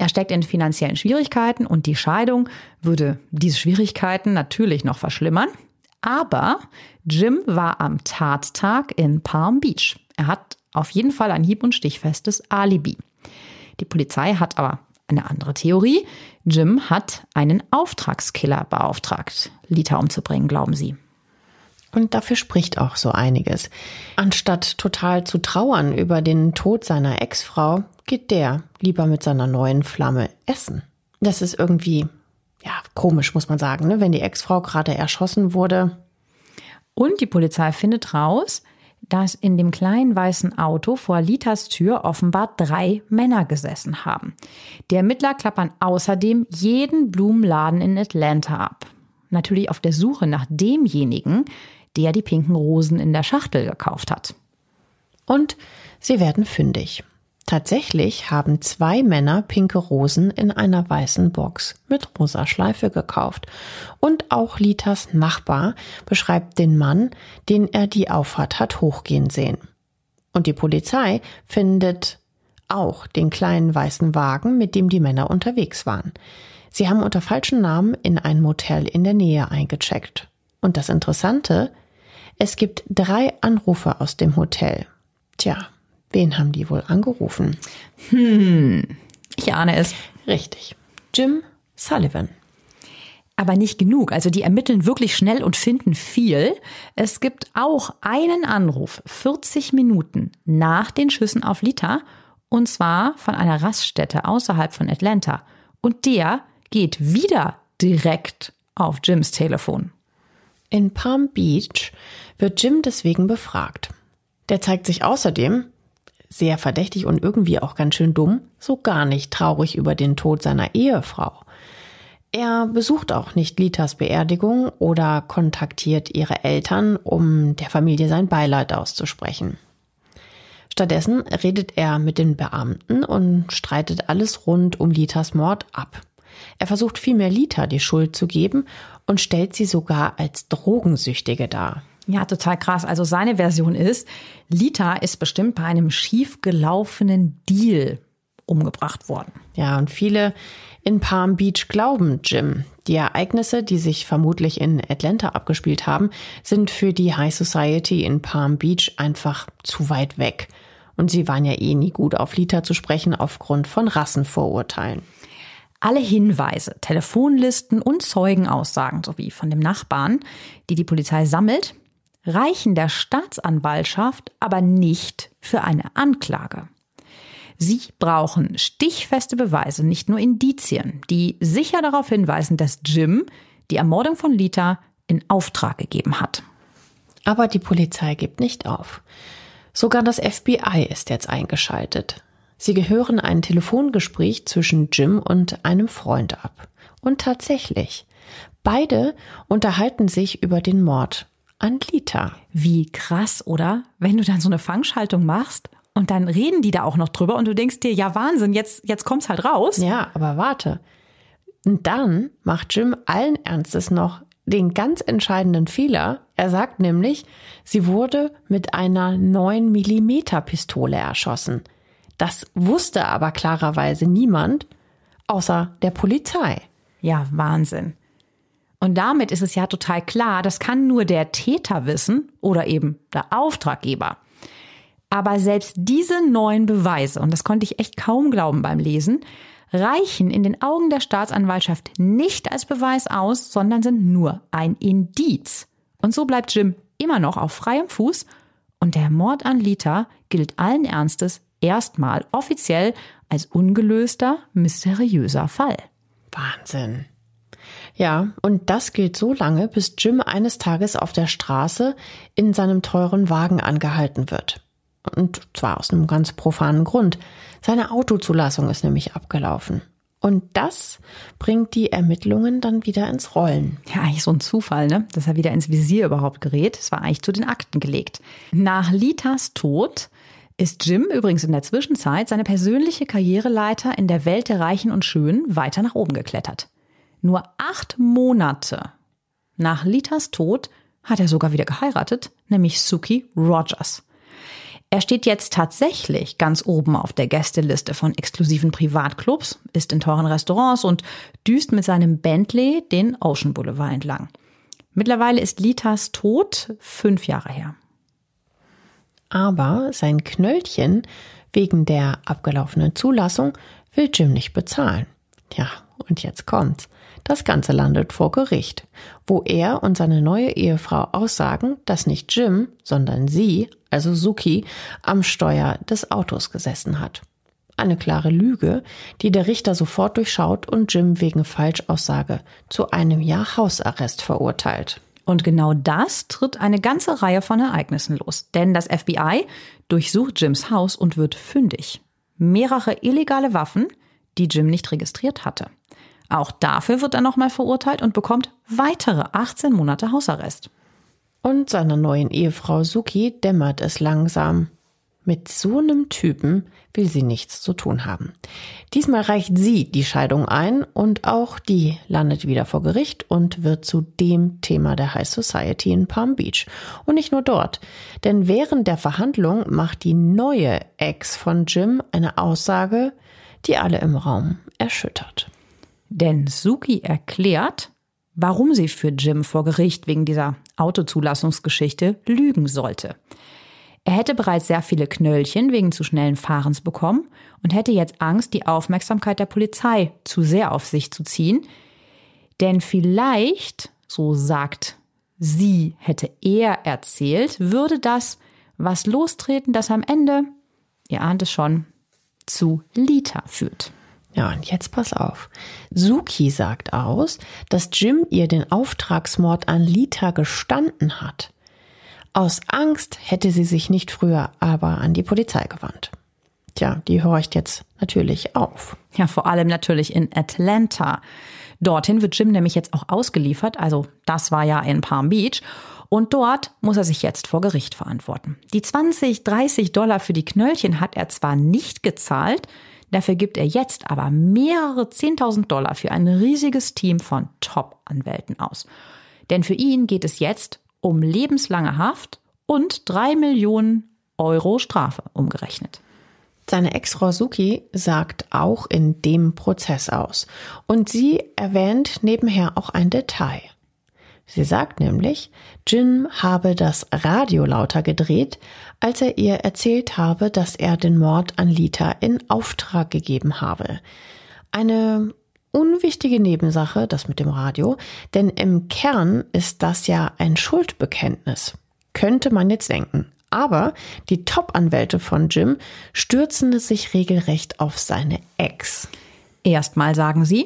Er steckt in finanziellen Schwierigkeiten und die Scheidung würde diese Schwierigkeiten natürlich noch verschlimmern. Aber Jim war am Tattag in Palm Beach. Er hat auf jeden Fall ein hieb- und stichfestes Alibi. Die Polizei hat aber eine andere Theorie. Jim hat einen Auftragskiller beauftragt, Lita umzubringen, glauben sie. Und dafür spricht auch so einiges. Anstatt total zu trauern über den Tod seiner Ex-Frau, geht der lieber mit seiner neuen Flamme essen. Das ist irgendwie, komisch, muss man sagen, ne? Wenn die Ex-Frau gerade erschossen wurde. Und die Polizei findet raus, dass in dem kleinen weißen Auto vor Litas Tür offenbar 3 Männer gesessen haben. Die Ermittler klappern außerdem jeden Blumenladen in Atlanta ab. Natürlich auf der Suche nach demjenigen, der die pinken Rosen in der Schachtel gekauft hat. Und sie werden fündig. Tatsächlich haben 2 Männer pinke Rosen in einer weißen Box mit rosa Schleife gekauft. Und auch Litas Nachbar beschreibt den Mann, den er die Auffahrt hat hochgehen sehen. Und die Polizei findet auch den kleinen weißen Wagen, mit dem die Männer unterwegs waren. Sie haben unter falschen Namen in ein Motel in der Nähe eingecheckt. Und das Interessante, es gibt 3 Anrufe aus dem Hotel. Tja, wen haben die wohl angerufen? Ich ahne es. Richtig. Jim Sullivan. Aber nicht genug. Also die ermitteln wirklich schnell und finden viel. Es gibt auch einen Anruf 40 Minuten nach den Schüssen auf Lita. Und zwar von einer Raststätte außerhalb von Atlanta. Und der geht wieder direkt auf Jims Telefon. In Palm Beach wird Jim deswegen befragt. Der zeigt sich außerdem, sehr verdächtig und irgendwie auch ganz schön dumm, so gar nicht traurig über den Tod seiner Ehefrau. Er besucht auch nicht Litas Beerdigung oder kontaktiert ihre Eltern, um der Familie sein Beileid auszusprechen. Stattdessen redet er mit den Beamten und streitet alles rund um Litas Mord ab. Er versucht vielmehr Lita die Schuld zu geben und stellt sie sogar als Drogensüchtige dar. Ja, total krass. Also seine Version ist, Lita ist bestimmt bei einem schiefgelaufenen Deal umgebracht worden. Ja, und viele in Palm Beach glauben Jim. Die Ereignisse, die sich vermutlich in Atlanta abgespielt haben, sind für die High Society in Palm Beach einfach zu weit weg. Und sie waren ja nie gut auf Lita zu sprechen aufgrund von Rassenvorurteilen. Alle Hinweise, Telefonlisten und Zeugenaussagen sowie von dem Nachbarn, die die Polizei sammelt, reichen der Staatsanwaltschaft aber nicht für eine Anklage. Sie brauchen stichfeste Beweise, nicht nur Indizien, die sicher darauf hinweisen, dass Jim die Ermordung von Lita in Auftrag gegeben hat. Aber die Polizei gibt nicht auf. Sogar das FBI ist jetzt eingeschaltet. Sie gehören ein Telefongespräch zwischen Jim und einem Freund ab. Und tatsächlich, beide unterhalten sich über den Mord an Lita. Wie krass, oder? Wenn du dann so eine Fangschaltung machst und dann reden die da auch noch drüber und du denkst dir, ja Wahnsinn, jetzt kommt's halt raus. Ja, aber warte. Und dann macht Jim allen Ernstes noch den ganz entscheidenden Fehler. Er sagt nämlich, sie wurde mit einer 9mm Pistole erschossen. Das wusste aber klarerweise niemand, außer der Polizei. Ja, Wahnsinn. Und damit ist es ja total klar, das kann nur der Täter wissen oder eben der Auftraggeber. Aber selbst diese neuen Beweise, und das konnte ich echt kaum glauben beim Lesen, reichen in den Augen der Staatsanwaltschaft nicht als Beweis aus, sondern sind nur ein Indiz. Und so bleibt Jim immer noch auf freiem Fuß und der Mord an Lita gilt allen Ernstes erstmal offiziell als ungelöster, mysteriöser Fall. Wahnsinn. Ja, und das gilt so lange, bis Jim eines Tages auf der Straße in seinem teuren Wagen angehalten wird. Und zwar aus einem ganz profanen Grund. Seine Autozulassung ist nämlich abgelaufen. Und das bringt die Ermittlungen dann wieder ins Rollen. Ja, eigentlich so ein Zufall, ne? Dass er wieder ins Visier überhaupt gerät. Es war eigentlich zu den Akten gelegt. Nach Litas Tod ist Jim übrigens in der Zwischenzeit seine persönliche Karriereleiter in der Welt der Reichen und Schönen weiter nach oben geklettert. Nur 8 Monate nach Litas Tod hat er sogar wieder geheiratet, nämlich Suki Rogers. Er steht jetzt tatsächlich ganz oben auf der Gästeliste von exklusiven Privatclubs, ist in teuren Restaurants und düst mit seinem Bentley den Ocean Boulevard entlang. Mittlerweile ist Litas Tod 5 Jahre her. Aber sein Knöllchen wegen der abgelaufenen Zulassung will Jim nicht bezahlen. Ja, und jetzt kommt's. Das Ganze landet vor Gericht, wo er und seine neue Ehefrau aussagen, dass nicht Jim, sondern sie, also Sookie, am Steuer des Autos gesessen hat. Eine klare Lüge, die der Richter sofort durchschaut und Jim wegen Falschaussage zu 1 Jahr Hausarrest verurteilt. Und genau das tritt eine ganze Reihe von Ereignissen los. Denn das FBI durchsucht Jims Haus und wird fündig. Mehrere illegale Waffen, die Jim nicht registriert hatte. Auch dafür wird er nochmal verurteilt und bekommt weitere 18 Monate Hausarrest. Und seiner neuen Ehefrau Sookie dämmert es langsam. Mit so einem Typen will sie nichts zu tun haben. Diesmal reicht sie die Scheidung ein und auch die landet wieder vor Gericht und wird zu dem Thema der High Society in Palm Beach. Und nicht nur dort, denn während der Verhandlung macht die neue Ex von Jim eine Aussage, die alle im Raum erschüttert. Denn Sookie erklärt, warum sie für Jim vor Gericht wegen dieser Autozulassungsgeschichte lügen sollte. Er hätte bereits sehr viele Knöllchen wegen zu schnellen Fahrens bekommen und hätte jetzt Angst, die Aufmerksamkeit der Polizei zu sehr auf sich zu ziehen. Denn vielleicht, so sagt sie, hätte er erzählt, würde das was lostreten, das am Ende, ihr ahnt es schon, zu Lita führt. Ja, und jetzt pass auf. Sookie sagt aus, dass Jim ihr den Auftragsmord an Lita gestanden hat. Aus Angst hätte sie sich nicht früher aber an die Polizei gewandt. Tja, die horcht jetzt natürlich auf. Ja, vor allem natürlich in Atlanta. Dorthin wird Jim nämlich jetzt auch ausgeliefert, also das war ja in Palm Beach. Und dort muss er sich jetzt vor Gericht verantworten. Die $20-30 für die Knöllchen hat er zwar nicht gezahlt, dafür gibt er jetzt aber mehrere $10.000 für ein riesiges Team von Top-Anwälten aus. Denn für ihn geht es jetzt um lebenslange Haft und 3 Millionen Euro Strafe umgerechnet. Seine Ex-Frau Sookie sagt auch in dem Prozess aus. Und sie erwähnt nebenher auch ein Detail. Sie sagt nämlich, Jim habe das Radio lauter gedreht, als er ihr erzählt habe, dass er den Mord an Lita in Auftrag gegeben habe. Eine unwichtige Nebensache, das mit dem Radio, denn im Kern ist das ja ein Schuldbekenntnis. Könnte man jetzt denken. Aber die Top-Anwälte von Jim stürzen sich regelrecht auf seine Ex. Erstmal sagen sie,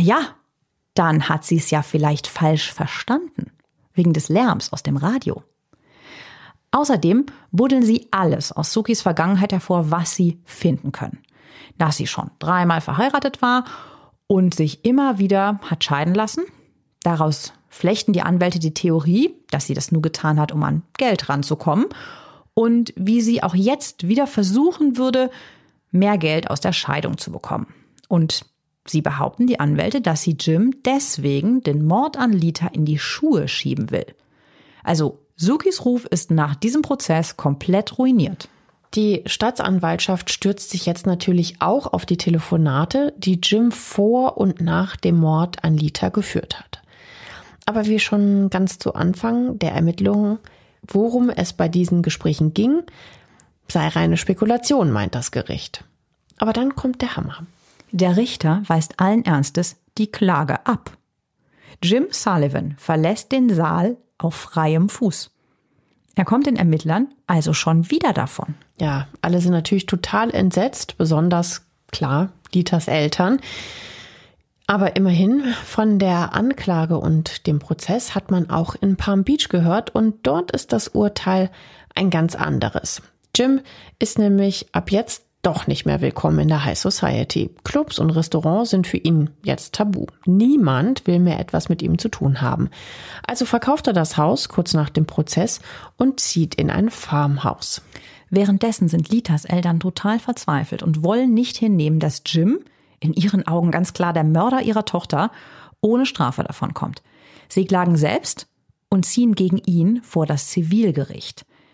dann hat sie es ja vielleicht falsch verstanden, wegen des Lärms aus dem Radio. Außerdem buddeln sie alles aus Sookies Vergangenheit hervor, was sie finden können. Dass sie schon 3-mal verheiratet war und sich immer wieder hat scheiden lassen. Daraus flechten die Anwälte die Theorie, dass sie das nur getan hat, um an Geld ranzukommen. Und wie sie auch jetzt wieder versuchen würde, mehr Geld aus der Scheidung zu bekommen. Und sie behaupten, die Anwälte, dass sie Jim deswegen den Mord an Lita in die Schuhe schieben will. Also Sookies Ruf ist nach diesem Prozess komplett ruiniert. Die Staatsanwaltschaft stürzt sich jetzt natürlich auch auf die Telefonate, die Jim vor und nach dem Mord an Lita geführt hat. Aber wie schon ganz zu Anfang der Ermittlungen, worum es bei diesen Gesprächen ging, sei reine Spekulation, meint das Gericht. Aber dann kommt der Hammer. Der Richter weist allen Ernstes die Klage ab. Jim Sullivan verlässt den Saal auf freiem Fuß. Er kommt den Ermittlern also schon wieder davon. Ja, alle sind natürlich total entsetzt, besonders, klar, Litas Eltern. Aber immerhin, von der Anklage und dem Prozess hat man auch in Palm Beach gehört und dort ist das Urteil ein ganz anderes. Jim ist nämlich ab jetzt doch nicht mehr willkommen in der High Society. Clubs und Restaurants sind für ihn jetzt tabu. Niemand will mehr etwas mit ihm zu tun haben. Also verkauft er das Haus kurz nach dem Prozess und zieht in ein Farmhaus. Währenddessen sind Litas Eltern total verzweifelt und wollen nicht hinnehmen, dass Jim, in ihren Augen ganz klar der Mörder ihrer Tochter, ohne Strafe davonkommt. Sie klagen selbst und ziehen gegen ihn vor das Zivilgericht.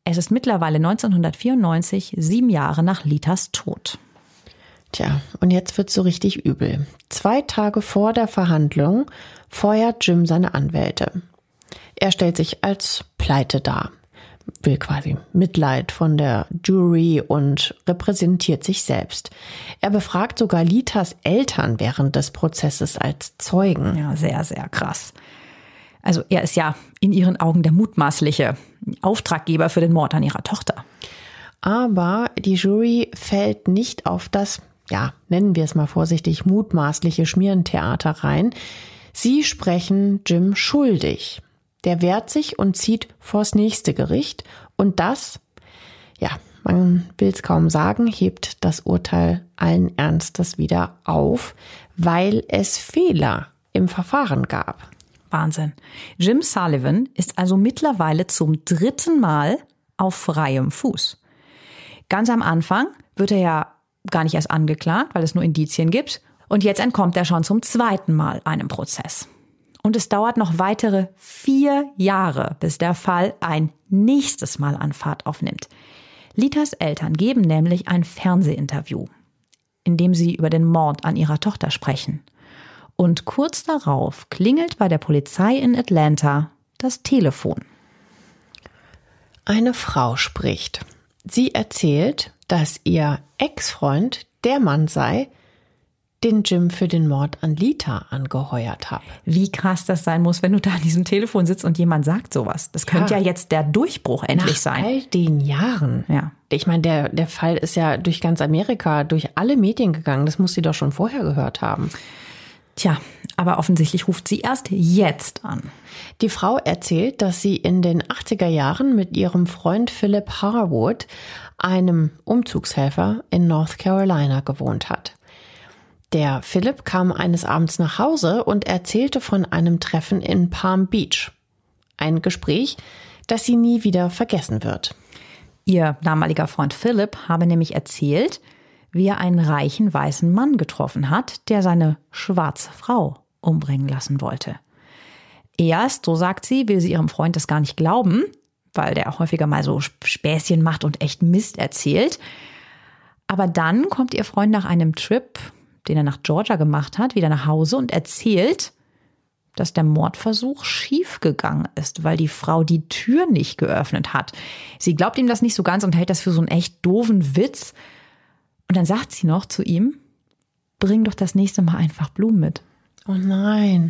Es ist mittlerweile 1994, 7 Jahre nach Litas Tod. Tja, und jetzt wird's so richtig übel. 2 Tage vor der Verhandlung feuert Jim seine Anwälte. Er stellt sich als pleite dar, will quasi Mitleid von der Jury und repräsentiert sich selbst. Er befragt sogar Litas Eltern während des Prozesses als Zeugen. Ja, sehr, sehr krass. Also er ist ja in ihren Augen der mutmaßliche Auftraggeber für den Mord an ihrer Tochter. Aber die Jury fällt nicht auf das, ja, nennen wir es mal vorsichtig, mutmaßliche Schmierentheater rein. Sie sprechen Jim schuldig. Der wehrt sich und zieht vors nächste Gericht. Und das, ja, man will es kaum sagen, hebt das Urteil allen Ernstes wieder auf, weil es Fehler im Verfahren gab. Wahnsinn. Jim Sullivan ist also mittlerweile zum 3. Mal auf freiem Fuß. Ganz am Anfang wird er ja gar nicht erst angeklagt, weil es nur Indizien gibt. Und jetzt entkommt er schon zum 2. Mal einem Prozess. Und es dauert noch weitere 4 Jahre, bis der Fall ein nächstes Mal an Fahrt aufnimmt. Litas Eltern geben nämlich ein Fernsehinterview, in dem sie über den Mord an ihrer Tochter sprechen. Und kurz darauf klingelt bei der Polizei in Atlanta das Telefon. Eine Frau spricht. Sie erzählt, dass ihr Ex-Freund der Mann sei, den Jim für den Mord an Lita angeheuert hat. Wie krass das sein muss, wenn du da an diesem Telefon sitzt und jemand sagt sowas. Das könnte ja jetzt der Durchbruch endlich sein. Nach all den Jahren. Ja. Ich meine, der Fall ist ja durch ganz Amerika, durch alle Medien gegangen. Das muss sie doch schon vorher gehört haben. Tja, aber offensichtlich ruft sie erst jetzt an. Die Frau erzählt, dass sie in den 80er Jahren mit ihrem Freund Philip Harwood, einem Umzugshelfer in North Carolina, gewohnt hat. Der Philip kam eines Abends nach Hause und erzählte von einem Treffen in Palm Beach. Ein Gespräch, das sie nie wieder vergessen wird. Ihr damaliger Freund Philip habe nämlich erzählt, wie er einen reichen weißen Mann getroffen hat, der seine schwarze Frau umbringen lassen wollte. Erst, so sagt sie, will sie ihrem Freund das gar nicht glauben, weil der häufiger mal so Späßchen macht und echt Mist erzählt. Aber dann kommt ihr Freund nach einem Trip, den er nach Georgia gemacht hat, wieder nach Hause und erzählt, dass der Mordversuch schiefgegangen ist, weil die Frau die Tür nicht geöffnet hat. Sie glaubt ihm das nicht so ganz und hält das für so einen echt doofen Witz. Und dann sagt sie noch zu ihm, bring doch das nächste Mal einfach Blumen mit. Oh nein.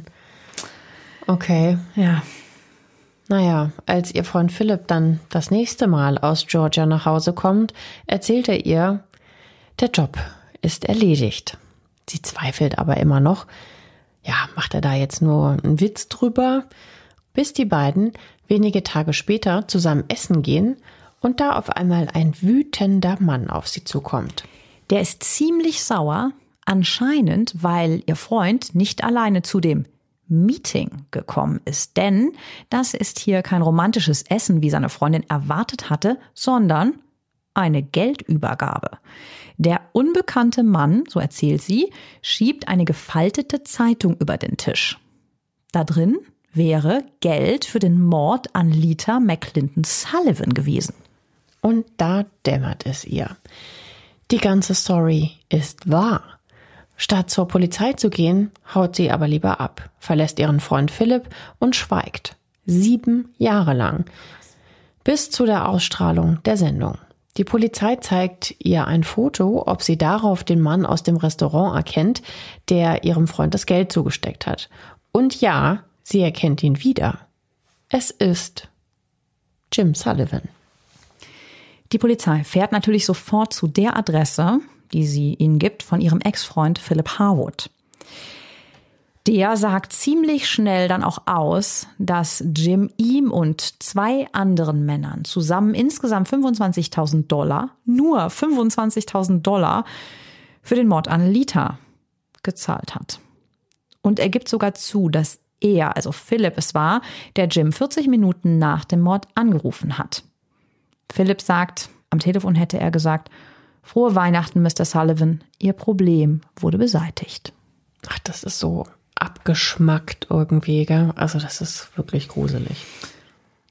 Okay. Ja. Naja, als ihr Freund Philipp dann das nächste Mal aus Georgia nach Hause kommt, erzählt er ihr, der Job ist erledigt. Sie zweifelt aber immer noch. Ja, macht er da jetzt nur einen Witz drüber? Bis die beiden wenige Tage später zusammen essen gehen und da auf einmal ein wütender Mann auf sie zukommt. Der ist ziemlich sauer, anscheinend, weil ihr Freund nicht alleine zu dem Meeting gekommen ist. Denn das ist hier kein romantisches Essen, wie seine Freundin erwartet hatte, sondern eine Geldübergabe. Der unbekannte Mann, so erzählt sie, schiebt eine gefaltete Zeitung über den Tisch. Da drin wäre Geld für den Mord an Lita McClinton Sullivan gewesen. Und da dämmert es ihr. Die ganze Story ist wahr. Statt zur Polizei zu gehen, haut sie aber lieber ab, verlässt ihren Freund Philipp und schweigt. 7 Jahre lang. Bis zu der Ausstrahlung der Sendung. Die Polizei zeigt ihr ein Foto, ob sie darauf den Mann aus dem Restaurant erkennt, der ihrem Freund das Geld zugesteckt hat. Und ja, sie erkennt ihn wieder. Es ist Jim Sullivan. Die Polizei fährt natürlich sofort zu der Adresse, die sie ihnen gibt, von ihrem Ex-Freund Philip Harwood. Der sagt ziemlich schnell dann auch aus, dass Jim ihm und 2 anderen Männern zusammen insgesamt $25.000, nur $25.000 für den Mord an Lita gezahlt hat. Und er gibt sogar zu, dass er, also Philip es war, der Jim 40 Minuten nach dem Mord angerufen hat. Philip sagt, am Telefon hätte er gesagt, frohe Weihnachten, Mr. Sullivan, Ihr Problem wurde beseitigt. Ach, das ist so abgeschmackt irgendwie, gell? Also das ist wirklich gruselig.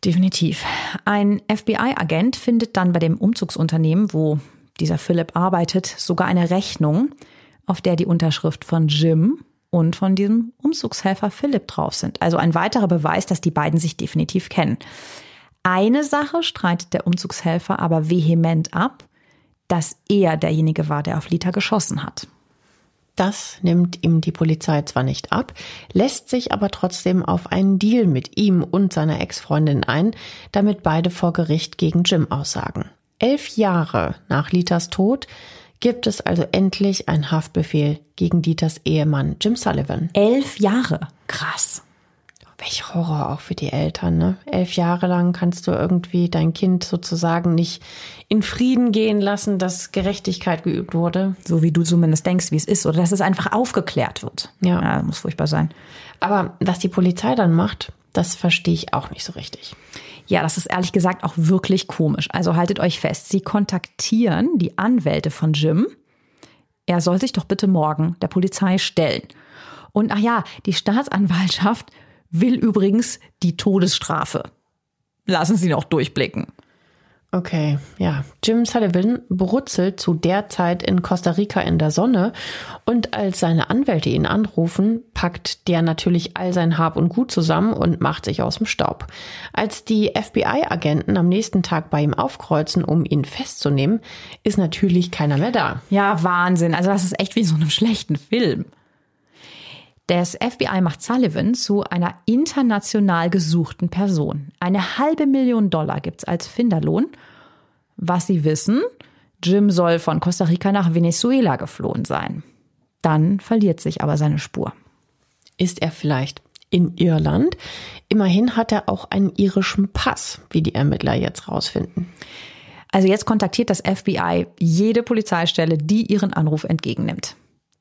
definitiv. Ein FBI-Agent findet dann bei dem Umzugsunternehmen, wo dieser Philip arbeitet, sogar eine Rechnung, auf der die Unterschrift von Jim und von diesem Umzugshelfer Philip drauf sind. Also ein weiterer Beweis, dass die beiden sich definitiv kennen. Eine Sache streitet der Umzugshelfer aber vehement ab, dass er derjenige war, der auf Lita geschossen hat. Das nimmt ihm die Polizei zwar nicht ab, lässt sich aber trotzdem auf einen Deal mit ihm und seiner Ex-Freundin ein, damit beide vor Gericht gegen Jim aussagen. 11 Jahre nach Litas Tod gibt es also endlich einen Haftbefehl gegen Litas Ehemann Jim Sullivan. 11 Jahre? Krass. Welch Horror auch für die Eltern, ne? 11 Jahre lang kannst du irgendwie dein Kind sozusagen nicht in Frieden gehen lassen, dass Gerechtigkeit geübt wurde. So wie du zumindest denkst, wie es ist. Oder dass es einfach aufgeklärt wird. Ja, muss furchtbar sein. Aber was die Polizei dann macht, das verstehe ich auch nicht so richtig. Ja, das ist ehrlich gesagt auch wirklich komisch. Also haltet euch fest, sie kontaktieren die Anwälte von Jim. Er soll sich doch bitte morgen der Polizei stellen. Und ach ja, die Staatsanwaltschaft will übrigens die Todesstrafe. Lassen Sie noch durchblicken. Okay, ja. Jim Sullivan brutzelt zu der Zeit in Costa Rica in der Sonne und als seine Anwälte ihn anrufen, packt der natürlich all sein Hab und Gut zusammen und macht sich aus dem Staub. Als die FBI-Agenten am nächsten Tag bei ihm aufkreuzen, um ihn festzunehmen, ist natürlich keiner mehr da. Ja, Wahnsinn. Also das ist echt wie in so einem schlechten Film. Das FBI macht Sullivan zu einer international gesuchten Person. $500.000 gibt's als Finderlohn. Was sie wissen, Jim soll von Costa Rica nach Venezuela geflohen sein. Dann verliert sich aber seine Spur. Ist er vielleicht in Irland? Immerhin hat er auch einen irischen Pass, wie die Ermittler jetzt rausfinden. Also jetzt kontaktiert das FBI jede Polizeistelle, die ihren Anruf entgegennimmt.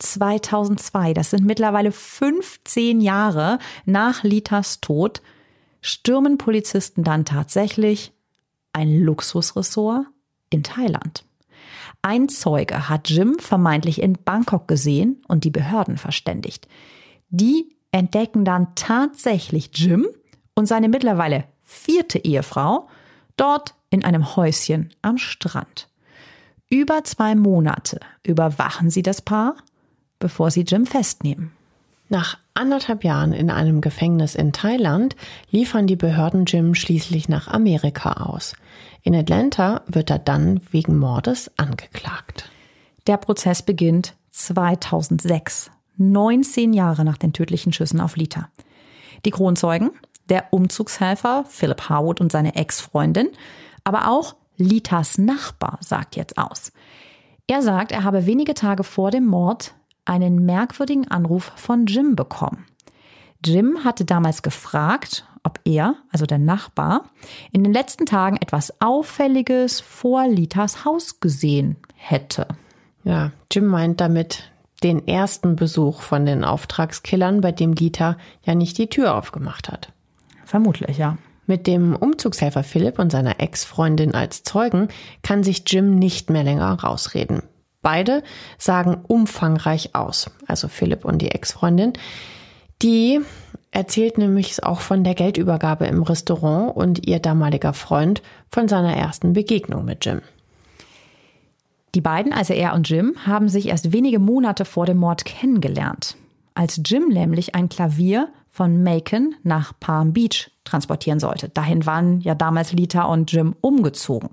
2002, das sind mittlerweile 15 Jahre nach Litas Tod, stürmen Polizisten dann tatsächlich ein Luxusressort in Thailand. Ein Zeuge hat Jim vermeintlich in Bangkok gesehen und die Behörden verständigt. Die entdecken dann tatsächlich Jim und seine mittlerweile 4. Ehefrau dort in einem Häuschen am Strand. Über 2 Monate überwachen sie das Paar, bevor sie Jim festnehmen. Nach 1,5 Jahren in einem Gefängnis in Thailand liefern die Behörden Jim schließlich nach Amerika aus. In Atlanta wird er dann wegen Mordes angeklagt. Der Prozess beginnt 2006, 19 Jahre nach den tödlichen Schüssen auf Lita. Die Kronzeugen, der Umzugshelfer Philip Harwood und seine Ex-Freundin, aber auch Litas Nachbar sagt jetzt aus. Er sagt, er habe wenige Tage vor dem Mord einen merkwürdigen Anruf von Jim bekommen. Jim hatte damals gefragt, ob er, also der Nachbar, in den letzten Tagen etwas Auffälliges vor Litas Haus gesehen hätte. Ja, Jim meint damit den ersten Besuch von den Auftragskillern, bei dem Lita ja nicht die Tür aufgemacht hat. Vermutlich, ja. Mit dem Umzugshelfer Philipp und seiner Ex-Freundin als Zeugen kann sich Jim nicht mehr länger rausreden. Beide sagen umfangreich aus, also Philipp und die Ex-Freundin. Die erzählt nämlich auch von der Geldübergabe im Restaurant und ihr damaliger Freund von seiner ersten Begegnung mit Jim. Die beiden, also er und Jim, haben sich erst wenige Monate vor dem Mord kennengelernt, als Jim nämlich ein Klavier von Macon nach Palm Beach transportieren sollte. Dahin waren ja damals Lita und Jim umgezogen.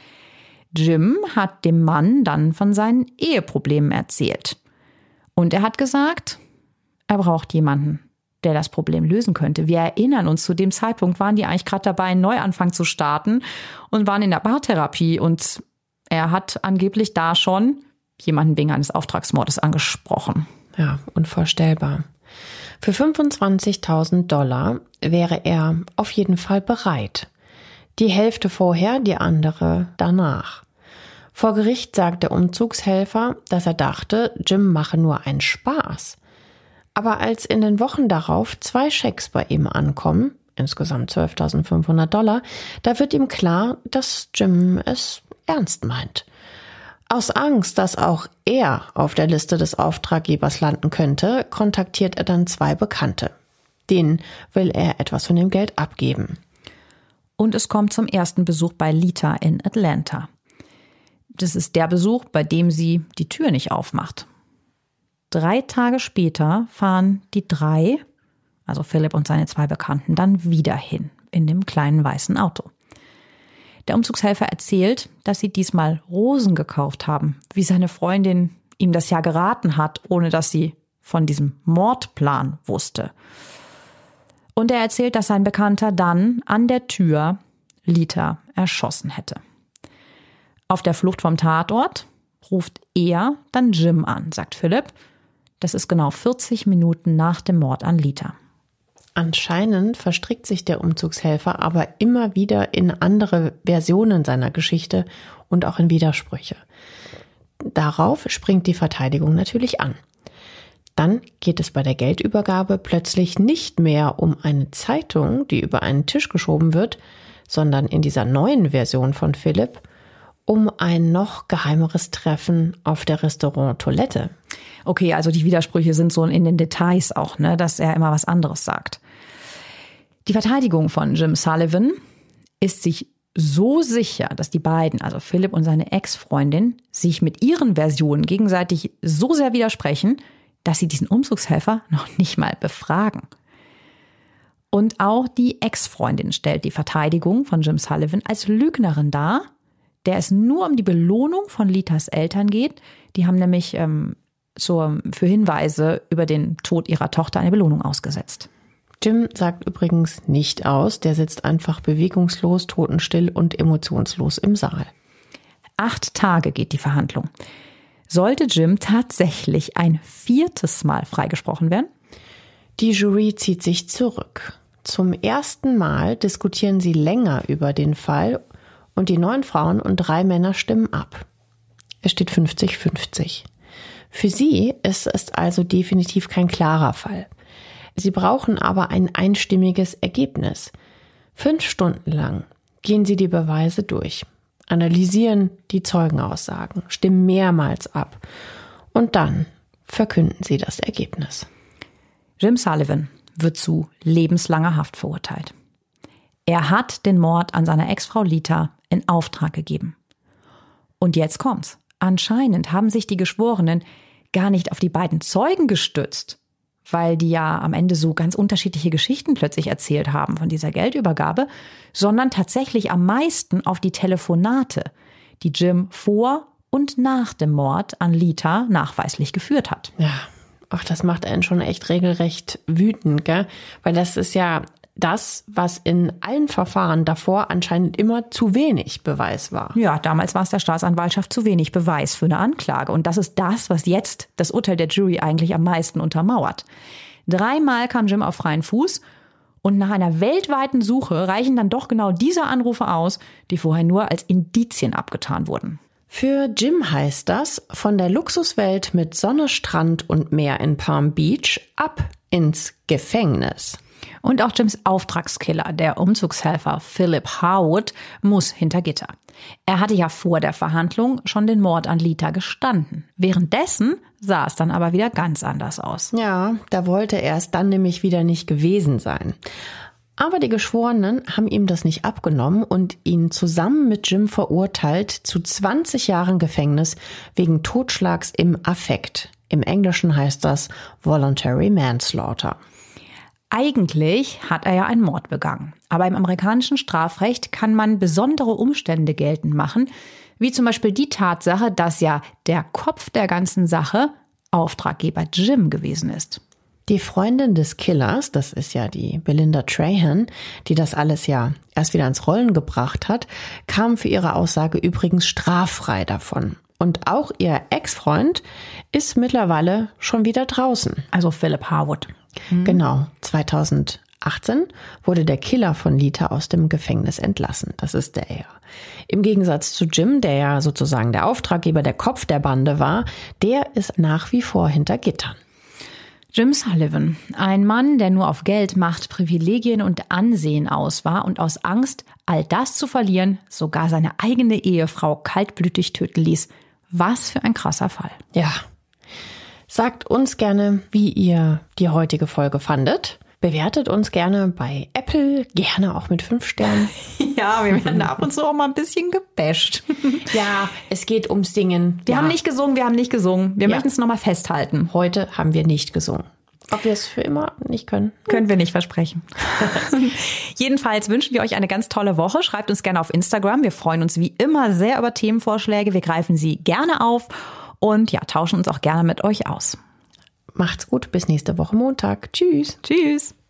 Jim hat dem Mann dann von seinen Eheproblemen erzählt. Und er hat gesagt, er braucht jemanden, der das Problem lösen könnte. Wir erinnern uns, zu dem Zeitpunkt waren die eigentlich gerade dabei, einen Neuanfang zu starten und waren in der Paartherapie. Und er hat angeblich da schon jemanden wegen eines Auftragsmordes angesprochen. Ja, unvorstellbar. Für $25.000 wäre er auf jeden Fall bereit. Die Hälfte vorher, die andere danach. Vor Gericht sagt der Umzugshelfer, dass er dachte, Jim mache nur einen Spaß. Aber als in den Wochen darauf 2 Schecks bei ihm ankommen, insgesamt $12.500, da wird ihm klar, dass Jim es ernst meint. Aus Angst, dass auch er auf der Liste des Auftraggebers landen könnte, kontaktiert er dann 2 Bekannte. Denen will er etwas von dem Geld abgeben. und es kommt zum ersten Besuch bei Lita in Atlanta. Das ist der Besuch, bei dem sie die Tür nicht aufmacht. 3 Tage später fahren die 3, also Philip und seine 2 Bekannten, dann wieder hin in dem kleinen weißen Auto. Der Umzugshelfer erzählt, dass sie diesmal Rosen gekauft haben, wie seine Freundin ihm das ja geraten hat, ohne dass sie von diesem Mordplan wusste. Und er erzählt, dass sein Bekannter dann an der Tür Lita erschossen hätte. Auf der Flucht vom Tatort ruft er dann Jim an, sagt Philip. Das ist genau 40 Minuten nach dem Mord an Lita. Anscheinend verstrickt sich der Umzugshelfer aber immer wieder in andere Versionen seiner Geschichte und auch in Widersprüche. Darauf springt die Verteidigung natürlich an. Dann geht es bei der Geldübergabe plötzlich nicht mehr um eine Zeitung, die über einen Tisch geschoben wird, sondern in dieser neuen Version von Philipp um ein noch geheimeres Treffen auf der Restaurant-Toilette. Okay, also die Widersprüche sind so in den Details auch, ne, dass er immer was anderes sagt. Die Verteidigung von Jim Sullivan ist sich so sicher, dass die beiden, also Philipp und seine Ex-Freundin, sich mit ihren Versionen gegenseitig so sehr widersprechen, dass sie diesen Umzugshelfer noch nicht mal befragen. Und auch die Ex-Freundin stellt die Verteidigung von Jim Sullivan als Lügnerin dar, der es nur um die Belohnung von Litas Eltern geht. Die haben nämlich für Hinweise über den Tod ihrer Tochter eine Belohnung ausgesetzt. Jim sagt übrigens nicht aus, der sitzt einfach bewegungslos, totenstill und emotionslos im Saal. 8 Tage geht die Verhandlung. Sollte Jim tatsächlich ein 4. Mal freigesprochen werden? Die Jury zieht sich zurück. Zum ersten Mal diskutieren sie länger über den Fall und die 9 Frauen und 3 Männer stimmen ab. Es steht 50-50. Für sie ist es also definitiv kein klarer Fall. Sie brauchen aber ein einstimmiges Ergebnis. 5 Stunden lang gehen sie die Beweise durch, analysieren die Zeugenaussagen, stimmen mehrmals ab und dann verkünden sie das Ergebnis. Jim Sullivan wird zu lebenslanger Haft verurteilt. Er hat den Mord an seiner Ex-Frau Lita in Auftrag gegeben. Und jetzt kommt's. Anscheinend haben sich die Geschworenen gar nicht auf die beiden Zeugen gestützt, weil die ja am Ende so ganz unterschiedliche Geschichten plötzlich erzählt haben von dieser Geldübergabe, sondern tatsächlich am meisten auf die Telefonate, die Jim vor und nach dem Mord an Lita nachweislich geführt hat. Ja, ach, das macht einen schon echt regelrecht wütend, gell? Weil das ist ja das, was in allen Verfahren davor anscheinend immer zu wenig Beweis war. Ja, damals war es der Staatsanwaltschaft zu wenig Beweis für eine Anklage. Und das ist das, was jetzt das Urteil der Jury eigentlich am meisten untermauert. 3 Mal kam Jim auf freien Fuß und nach einer weltweiten Suche reichen dann doch genau diese Anrufe aus, die vorher nur als Indizien abgetan wurden. Für Jim heißt das, von der Luxuswelt mit Sonne, Strand und Meer in Palm Beach ab ins Gefängnis. Und auch Jims Auftragskiller, der Umzugshelfer Philip Harwood, muss hinter Gitter. Er hatte ja vor der Verhandlung schon den Mord an Lita gestanden. Währenddessen sah es dann aber wieder ganz anders aus. Ja, da wollte er es dann nämlich wieder nicht gewesen sein. Aber die Geschworenen haben ihm das nicht abgenommen und ihn zusammen mit Jim verurteilt zu 20 Jahren Gefängnis wegen Totschlags im Affekt. Im Englischen heißt das Voluntary Manslaughter. Eigentlich hat er ja einen Mord begangen. Aber im amerikanischen Strafrecht kann man besondere Umstände geltend machen, wie zum Beispiel die Tatsache, dass ja der Kopf der ganzen Sache Auftraggeber Jim gewesen ist. Die Freundin des Killers, das ist ja die Belinda Trahan, die das alles ja erst wieder ins Rollen gebracht hat, kam für ihre Aussage übrigens straffrei davon. Und auch ihr Ex-Freund ist mittlerweile schon wieder draußen. Also Philip Harwood. Genau, 2018 wurde der Killer von Lita aus dem Gefängnis entlassen. Das ist der ja. Im Gegensatz zu Jim, der ja sozusagen der Auftraggeber, der Kopf der Bande war, der ist nach wie vor hinter Gittern. Jim Sullivan, ein Mann, der nur auf Geld, Macht, Privilegien und Ansehen aus war und aus Angst, all das zu verlieren, sogar seine eigene Ehefrau kaltblütig töten ließ. Was für ein krasser Fall. Ja. Sagt uns gerne, wie ihr die heutige Folge fandet. Bewertet uns gerne bei Apple, gerne auch mit 5 Sternen. Ja, wir werden da ab und zu auch mal ein bisschen gebasht. Ja, es geht ums Singen. Wir haben nicht gesungen. Wir möchten es nochmal festhalten. Heute haben wir nicht gesungen. Ob wir es für immer nicht können? Können wir nicht versprechen. Jedenfalls wünschen wir euch eine ganz tolle Woche. Schreibt uns gerne auf Instagram. Wir freuen uns wie immer sehr über Themenvorschläge. Wir greifen sie gerne auf und ja, tauschen uns auch gerne mit euch aus. Macht's gut, bis nächste Woche Montag. Tschüss. Tschüss.